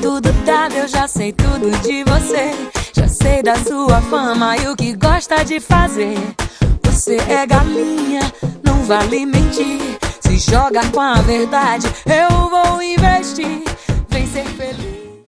tudo dado, eu já sei tudo de você. Já sei da sua fama e o que gosta de fazer. Você é galinha, não vale mentir. Se joga com a verdade, eu vou investir.